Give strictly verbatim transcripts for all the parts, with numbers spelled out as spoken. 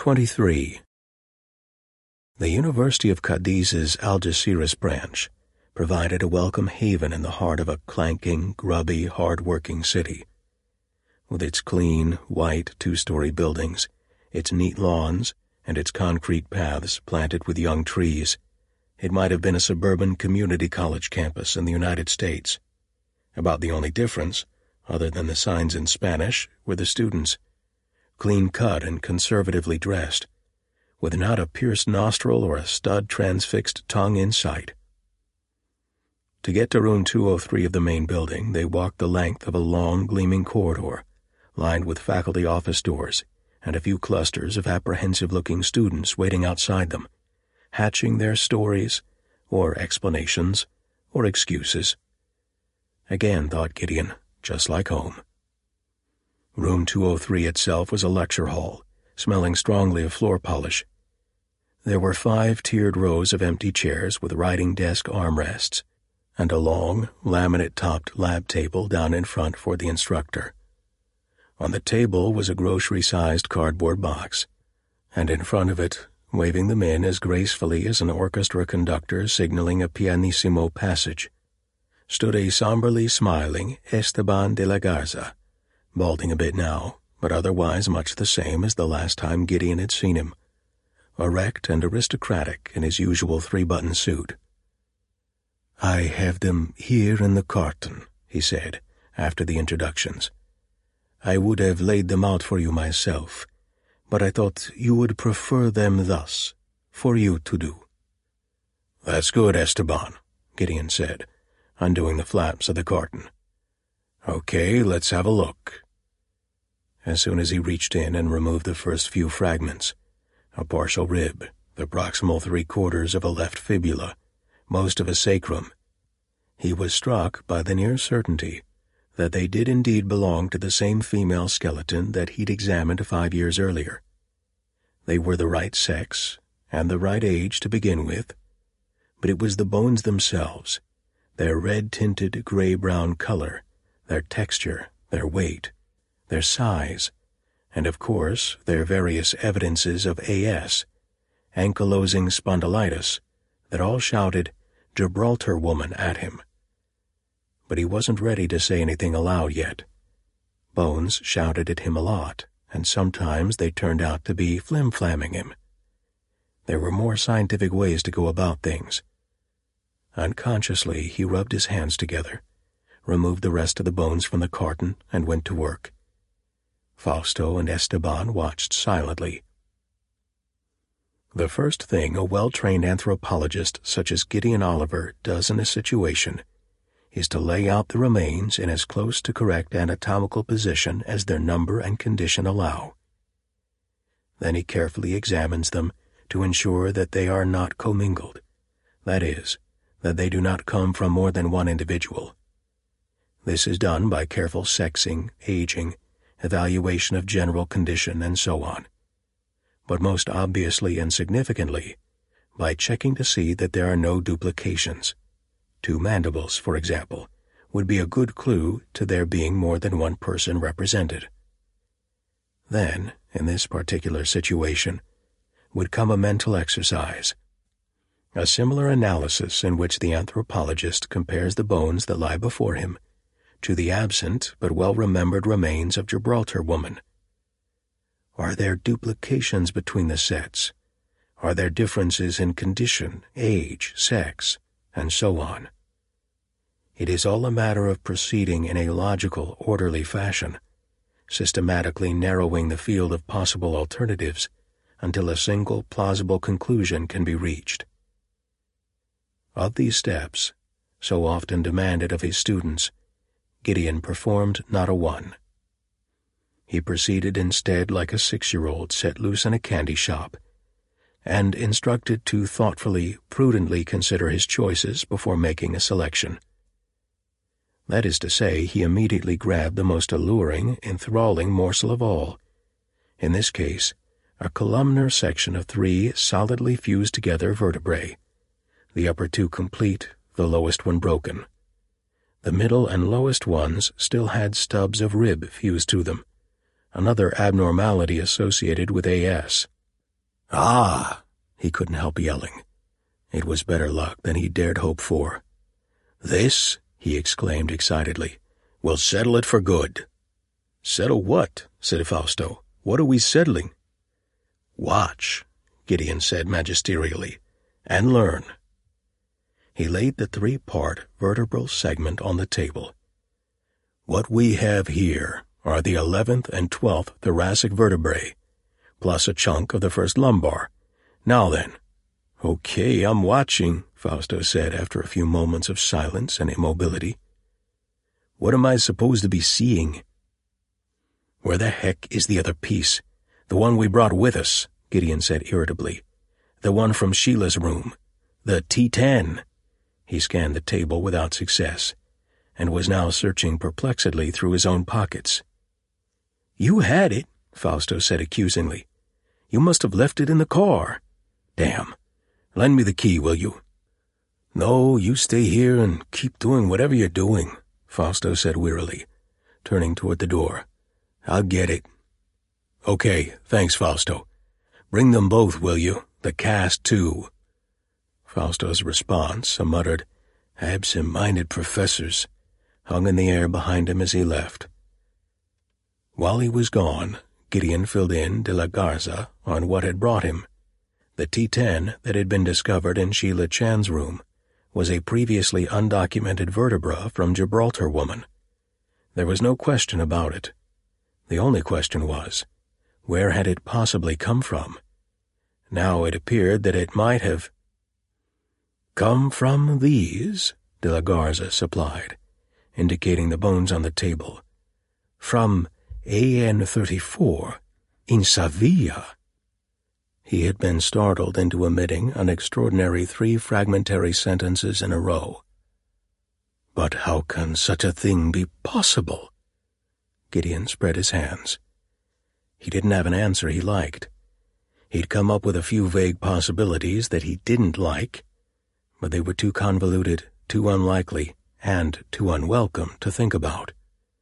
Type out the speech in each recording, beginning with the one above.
twenty-three. The University of Cadiz's Algeciras branch provided a welcome haven in the heart of a clanking, grubby, hard-working city. With its clean, white, two-story buildings, its neat lawns, and its concrete paths planted with young trees, it might have been a suburban community college campus in the United States. About the only difference, other than the signs in Spanish, were the students, clean-cut and conservatively dressed, with not a pierced nostril or a stud-transfixed tongue in sight. To get to room two oh three of the main building, they walked the length of a long, gleaming corridor, lined with faculty office doors, and a few clusters of apprehensive-looking students waiting outside them, hatching their stories, or explanations, or excuses. Again, thought Gideon, just like home. Room two oh three itself was a lecture hall, smelling strongly of floor polish. There were five tiered rows of empty chairs with writing desk armrests, and a long, laminate-topped lab table down in front for the instructor. On the table was a grocery-sized cardboard box, and in front of it, waving them in as gracefully as an orchestra conductor signaling a pianissimo passage, stood a somberly smiling Esteban de la Garza, balding a bit now, but otherwise much the same as the last time Gideon had seen him, erect and aristocratic in his usual three-button suit. "I have them here in the carton," he said, after the introductions. "I would have laid them out for you myself, but I thought you would prefer them thus, for you to do." "That's good, Esteban," Gideon said, undoing the flaps of the carton. "Okay, let's have a look." As soon as he reached in and removed the first few fragments, a partial rib, the proximal three-quarters of a left fibula, most of a sacrum, he was struck by the near certainty that they did indeed belong to the same female skeleton that he'd examined five years earlier. They were the right sex and the right age to begin with, but it was the bones themselves, their red-tinted gray-brown color, their texture, their weight, their size, and of course their various evidences of A S, ankylosing spondylitis, that all shouted Gibraltar woman at him. But he wasn't ready to say anything aloud yet. Bones shouted at him a lot, and sometimes they turned out to be flim-flamming him. There were more scientific ways to go about things. Unconsciously, he rubbed his hands together, removed the rest of the bones from the carton, and went to work. Fausto and Esteban watched silently. The first thing a well-trained anthropologist such as Gideon Oliver does in a situation is to lay out the remains in as close to correct anatomical position as their number and condition allow. Then he carefully examines them to ensure that they are not commingled, that is, that they do not come from more than one individual. This is done by careful sexing, aging, evaluation of general condition, and so on. But most obviously and significantly, by checking to see that there are no duplications. Two mandibles, for example, would be a good clue to there being more than one person represented. Then, in this particular situation, would come a mental exercise, a similar analysis in which the anthropologist compares the bones that lie before him to the absent but well-remembered remains of Gibraltar woman. Are there duplications between the sets? Are there differences in condition, age, sex, and so on? It is all a matter of proceeding in a logical, orderly fashion, systematically narrowing the field of possible alternatives until a single plausible conclusion can be reached. Of these steps, so often demanded of his students, Gideon performed not a one. He proceeded instead like a six-year-old set loose in a candy shop, and instructed to thoughtfully, prudently consider his choices before making a selection. That is to say, he immediately grabbed the most alluring, enthralling morsel of all, in this case, a columnar section of three solidly fused together vertebrae, the upper two complete, the lowest one broken. The middle and lowest ones still had stubs of rib fused to them, another abnormality associated with A S. Ah! He couldn't help yelling. It was better luck than he dared hope for. This, he exclaimed excitedly, will settle it for good. Settle what? Said Fausto. What are we settling? Watch, Gideon said magisterially, and learn. He laid the three-part vertebral segment on the table. What we have here are the eleventh and twelfth thoracic vertebrae, plus a chunk of the first lumbar. Now then. Okay, I'm watching, Fausto said after a few moments of silence and immobility. What am I supposed to be seeing? Where the heck is the other piece? The one we brought with us, Gideon said irritably. The one from Sheila's room. The T ten. He scanned the table without success, and was now searching perplexedly through his own pockets. You had it, Fausto said accusingly. You must have left it in the car. Damn. Lend me the key, will you? No, you stay here and keep doing whatever you're doing, Fausto said wearily, turning toward the door. I'll get it. Okay, thanks, Fausto. Bring them both, will you? The cast, too. Fausto's response, a muttered, absent-minded professors, hung in the air behind him as he left. While he was gone, Gideon filled in de la Garza on what had brought him. The T ten that had been discovered in Sheila Chan's room was a previously undocumented vertebra from Gibraltar woman. There was no question about it. The only question was, where had it possibly come from? Now it appeared that it might have come from these, de la Garza supplied, indicating the bones on the table. From A N thirty-four, in Sevilla. He had been startled into emitting an extraordinary three fragmentary sentences in a row. But how can such a thing be possible? Gideon spread his hands. He didn't have an answer he liked. He'd come up with a few vague possibilities that he didn't like, but they were too convoluted, too unlikely, and too unwelcome to think about.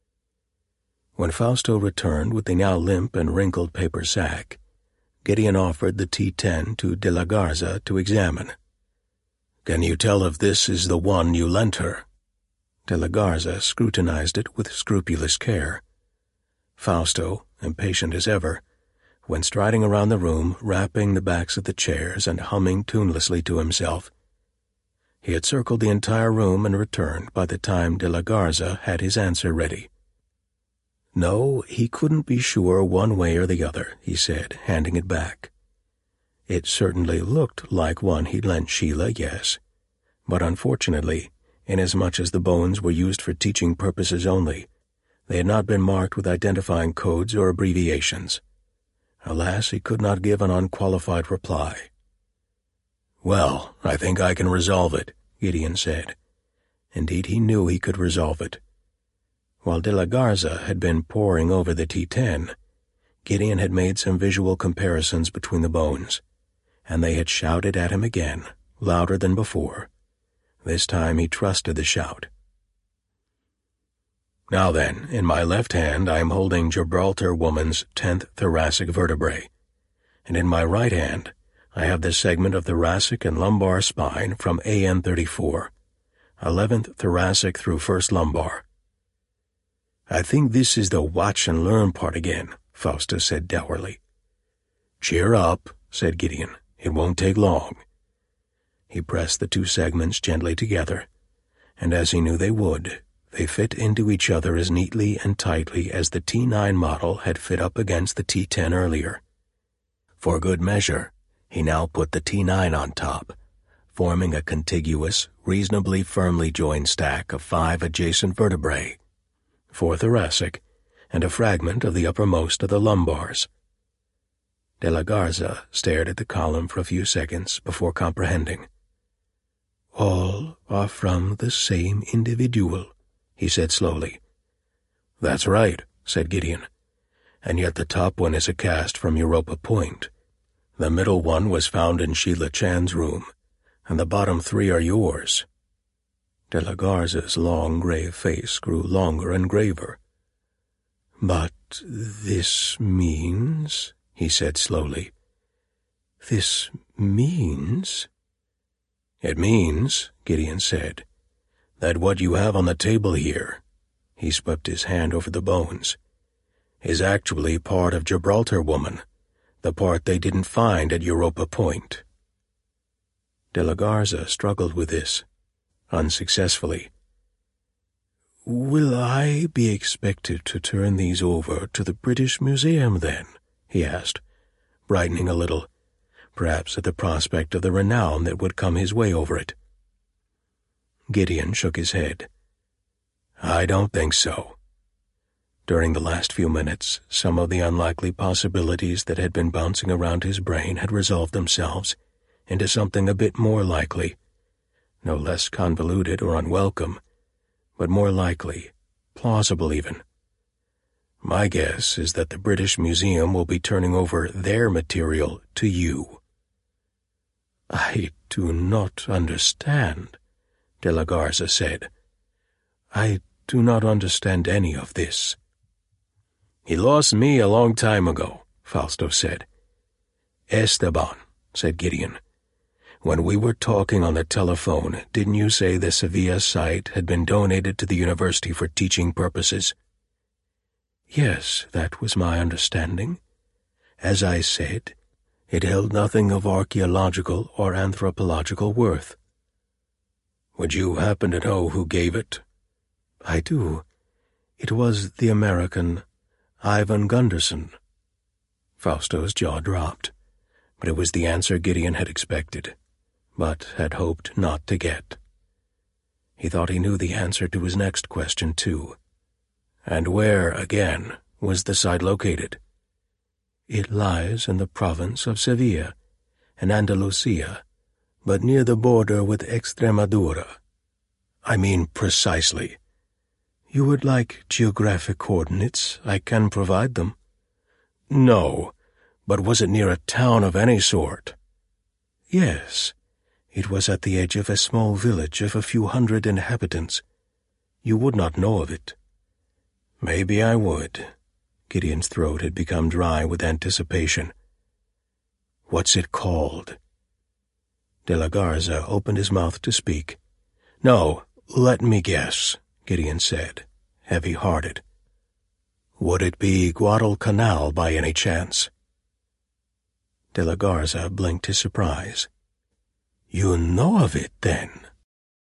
When Fausto returned with the now limp and wrinkled paper sack, Gideon offered the T ten to de la Garza to examine. Can you tell if this is the one you lent her? De la Garza scrutinized it with scrupulous care. Fausto, impatient as ever, went striding around the room, rapping the backs of the chairs and humming tunelessly to himself. He had circled the entire room and returned by the time de la Garza had his answer ready. No, he couldn't be sure one way or the other, he said, handing it back. It certainly looked like one he'd lent Sheila, yes, but unfortunately, inasmuch as the bones were used for teaching purposes only, they had not been marked with identifying codes or abbreviations. Alas, he could not give an unqualified reply. Well, I think I can resolve it, Gideon said. Indeed, he knew he could resolve it. While de la Garza had been poring over the T ten, Gideon had made some visual comparisons between the bones, and they had shouted at him again, louder than before. This time he trusted the shout. Now then, in my left hand I am holding Gibraltar woman's tenth thoracic vertebrae, and in my right hand I have the segment of thoracic and lumbar spine from A N thirty-four, eleventh thoracic through first lumbar. I think this is the watch and learn part again, Fausto said dourly. Cheer up, said Gideon. It won't take long. He pressed the two segments gently together, and as he knew they would, they fit into each other as neatly and tightly as the T nine model had fit up against the T ten earlier. For good measure, he now put the T nine on top, forming a contiguous, reasonably firmly joined stack of five adjacent vertebrae, four thoracic, and a fragment of the uppermost of the lumbars. De la Garza stared at the column for a few seconds before comprehending. All are from the same individual, he said slowly. That's right, said Gideon, and yet the top one is a cast from Europa Point. The middle one was found in Sheila Chan's room, and the bottom three are yours. De la Garza's long grave face grew longer and graver. But this means, he said slowly, This means... It means, Gideon said, that what you have on the table here, he swept his hand over the bones, is actually part of Gibraltar Woman, the part they didn't find at Europa Point. De la Garza struggled with this, unsuccessfully. Will I be expected to turn these over to the British Museum, then? He asked, brightening a little, perhaps at the prospect of the renown that would come his way over it. Gideon shook his head. I don't think so. During the last few minutes, some of the unlikely possibilities that had been bouncing around his brain had resolved themselves into something a bit more likely, no less convoluted or unwelcome, but more likely, plausible even. My guess is that the British Museum will be turning over their material to you. I do not understand, De la Garza said. I do not understand any of this. He lost me a long time ago, Fausto said. Esteban, said Gideon. When we were talking on the telephone, didn't you say the Sevilla site had been donated to the university for teaching purposes? Yes, that was my understanding. As I said, it held nothing of archaeological or anthropological worth. Would you happen to know who gave it? I do. It was the American Ivan Gunderson. Fausto's jaw dropped, but it was the answer Gideon had expected, but had hoped not to get. He thought he knew the answer to his next question, too. And where, again, was the site located? It lies in the province of Sevilla, in Andalusia, but near the border with Extremadura. I mean precisely. You would like geographic coordinates? I can provide them. No, but was it near a town of any sort? Yes. It was at the edge of a small village of a few hundred inhabitants. You would not know of it. Maybe I would. Gideon's throat had become dry with anticipation. What's it called? De la Garza opened his mouth to speak. No, let me guess, Gideon said, heavy-hearted. Would it be Guadalcanal by any chance? De la Garza blinked his surprise. You know of it, then?